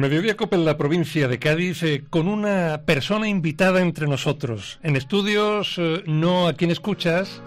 Mediodía Cope en la provincia de Cádiz, con una persona invitada entre nosotros. En estudios, no a quien escuchas,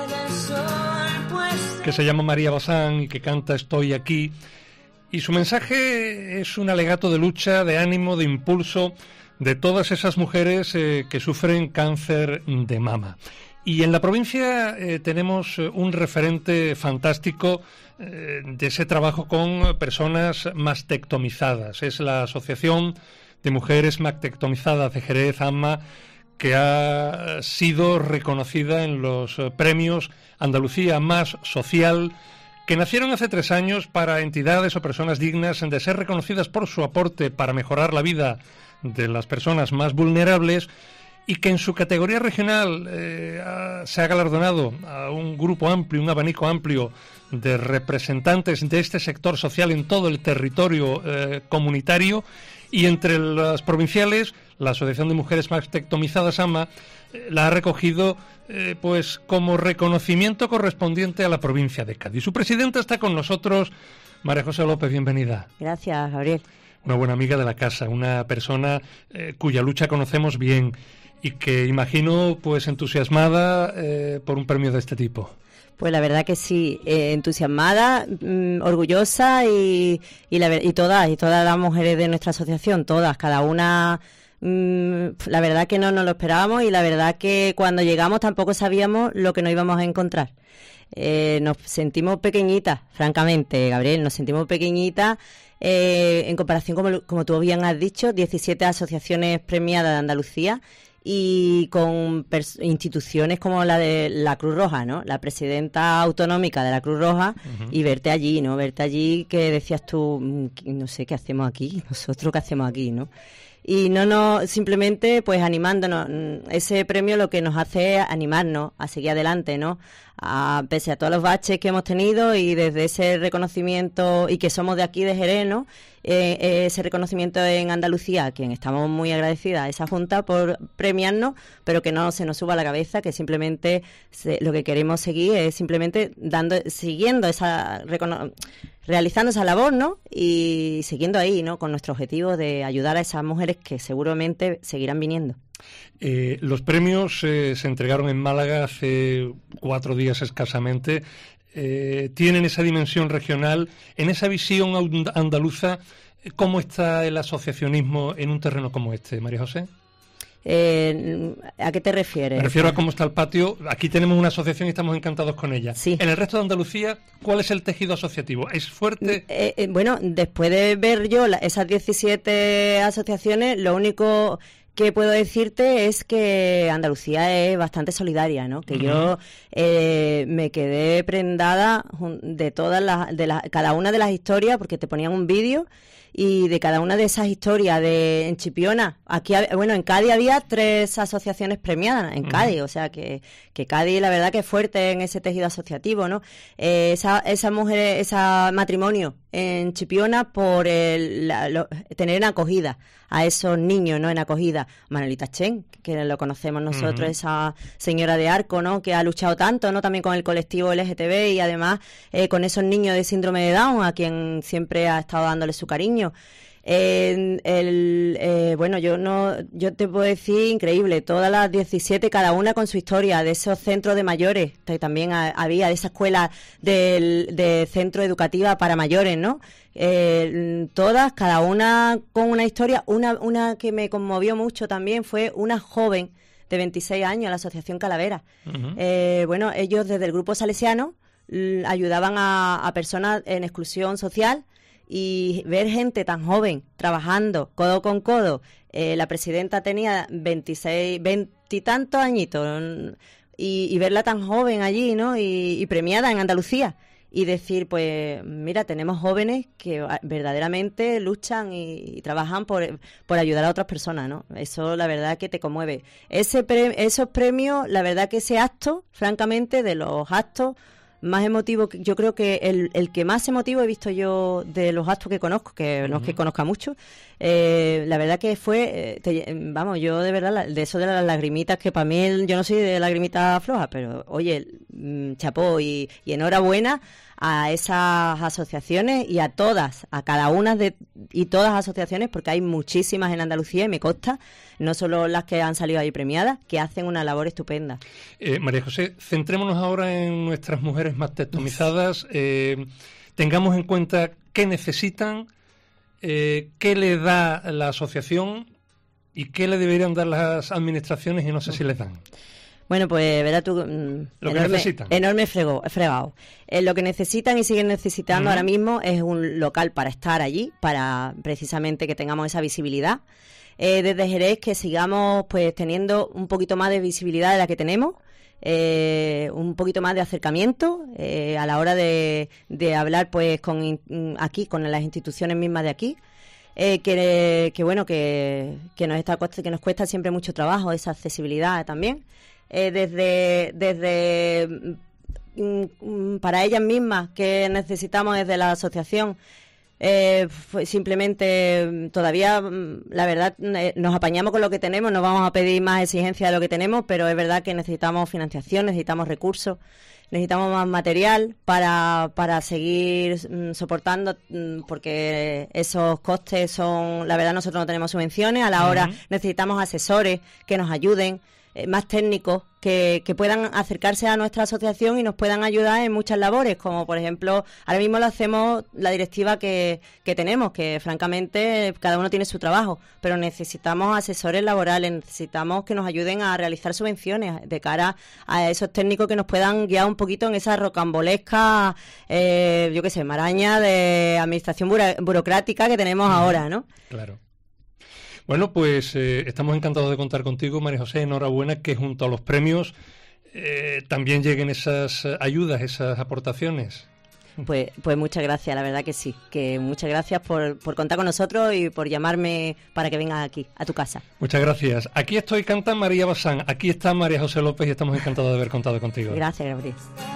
que se llama María Bazán y que canta Estoy aquí. Y su mensaje es un alegato de lucha, de ánimo, de impulso de todas esas mujeres que sufren cáncer de mama. Y en la provincia tenemos un referente fantástico de ese trabajo con personas mastectomizadas. Es la Asociación de Mujeres Mastectomizadas de Jerez, AMMA, que ha sido reconocida en los premios Andalucía Más Social, que nacieron hace 3 años para entidades o personas dignas de ser reconocidas por su aporte para mejorar la vida de las personas más vulnerables, y que en su categoría regional se ha galardonado a un grupo amplio, un abanico amplio de representantes de este sector social en todo el territorio comunitario, y entre las provinciales, la Asociación de Mujeres Mastectomizadas, AMMA, la ha recogido pues como reconocimiento correspondiente a la provincia de Cádiz. Su presidenta está con nosotros, María José López, bienvenida. Gracias, Gabriel. Una buena amiga de la casa, una persona cuya lucha conocemos bien y que imagino pues entusiasmada por un premio de este tipo. Pues la verdad que sí, entusiasmada, orgullosa y todas las mujeres de nuestra asociación, todas, cada una, la verdad que no nos lo esperábamos, y la verdad que cuando llegamos tampoco sabíamos lo que nos íbamos a encontrar. Nos sentimos pequeñitas, francamente, Gabriel, nos sentimos pequeñitas en comparación, como tú bien has dicho, 17 asociaciones premiadas de Andalucía, y con instituciones como la de la Cruz Roja, ¿no? La presidenta autonómica de la Cruz Roja, y verte allí, ¿no? Verte allí, que decías tú, no sé qué hacemos aquí, nosotros qué hacemos aquí, ¿no? Y no, simplemente pues animándonos. Ese premio lo que nos hace es animarnos a seguir adelante, ¿no? Pese a todos los baches que hemos tenido, y desde ese reconocimiento, y que somos de aquí de Jerez, ¿no? Ese reconocimiento en Andalucía, a quien estamos muy agradecidas a esa junta por premiarnos, pero que no se nos suba a la cabeza, que simplemente lo que queremos seguir es simplemente siguiendo realizando esa labor, ¿no? Y siguiendo ahí, ¿no? Con nuestro objetivo de ayudar a esas mujeres que seguramente seguirán viniendo. Los premios se entregaron en Málaga hace 4 días escasamente. Tienen esa dimensión regional. En esa visión andaluza, ¿cómo está el asociacionismo en un terreno como este, María José? ¿A qué te refieres? Me refiero a cómo está el patio. Aquí tenemos una asociación y estamos encantados con ella. Sí. En el resto de Andalucía, ¿cuál es el tejido asociativo? ¿Es fuerte? Bueno, después de ver yo esas 17 asociaciones, lo único que puedo decirte es que Andalucía es bastante solidaria, ¿no? Que yo me quedé prendada de cada una de las historias, porque te ponían un vídeo, y de cada una de esas historias en Chipiona. En Cádiz había 3 asociaciones premiadas en Cádiz, o sea que Cádiz, la verdad, que es fuerte en ese tejido asociativo, ¿no? Esa mujer, ese matrimonio en Chipiona por tener en acogida a esos niños, ¿no? En acogida. Manolita Chen, que lo conocemos nosotros, esa señora de Arco, ¿no? Que ha luchado tanto, ¿no? También con el colectivo LGTB, y además con esos niños de síndrome de Down, a quien siempre ha estado dándole su cariño. Yo te puedo decir, increíble, todas las 17, cada una con su historia, de esos centros de mayores, que también había, de esa escuela de centro educativa para mayores, ¿no? Todas, cada una con una historia. Una que me conmovió mucho también fue una joven de 26 años, la Asociación Calavera. Ellos desde el grupo salesiano ayudaban a personas en exclusión social, y ver gente tan joven trabajando codo con codo. La presidenta tenía 20 y tantos añitos, y verla tan joven allí, ¿no? Y premiada en Andalucía, y decir, pues mira, tenemos jóvenes que verdaderamente luchan y trabajan por ayudar a otras personas, ¿no? Eso, la verdad, que te conmueve. Esos premios, la verdad que ese acto, francamente, de los actos más emotivo, yo creo que el que más emotivo he visto yo de los actos que conozco, que no es que conozca mucho, la verdad que fue, yo de verdad, de eso de las lagrimitas, que para mí, yo no soy de lagrimitas flojas, pero oye, chapó y enhorabuena a esas asociaciones y a todas, a cada una y todas las asociaciones, porque hay muchísimas en Andalucía y me consta, no solo las que han salido ahí premiadas, que hacen una labor estupenda. María José, centrémonos ahora en nuestras mujeres más tectomizadas, tengamos en cuenta qué necesitan, qué le da la asociación y qué le deberían dar las administraciones y no sé si les dan. Bueno, pues verás tú, enorme fregado. Lo que necesitan y siguen necesitando ahora mismo es un local para estar allí, para precisamente que tengamos esa visibilidad. Desde Jerez que sigamos pues teniendo un poquito más de visibilidad de la que tenemos, un poquito más de acercamiento a la hora de hablar pues con las instituciones mismas de aquí. Que nos cuesta siempre mucho trabajo esa accesibilidad también. Para ellas mismas que necesitamos desde la asociación, simplemente todavía la verdad nos apañamos con lo que tenemos, no vamos a pedir más exigencia de lo que tenemos, pero es verdad que necesitamos financiación, necesitamos recursos, necesitamos más material para seguir soportando, porque esos costes son, la verdad nosotros no tenemos subvenciones, a la hora necesitamos asesores que nos ayuden, más técnicos que puedan acercarse a nuestra asociación y nos puedan ayudar en muchas labores, como por ejemplo, ahora mismo lo hacemos la directiva que tenemos, que francamente cada uno tiene su trabajo, pero necesitamos asesores laborales, necesitamos que nos ayuden a realizar subvenciones de cara a esos técnicos que nos puedan guiar un poquito en esa rocambolesca, maraña de administración burocrática que tenemos ahora, ¿no? Claro. Bueno, pues estamos encantados de contar contigo, María José. Enhorabuena que junto a los premios también lleguen esas ayudas, esas aportaciones. Pues muchas gracias, la verdad que sí. Que muchas gracias por contar con nosotros y por llamarme para que vengas aquí, a tu casa. Muchas gracias. Aquí estoy, canta María Bazán. Aquí está María José López y estamos encantados de haber contado contigo. Gracias, Gabriel.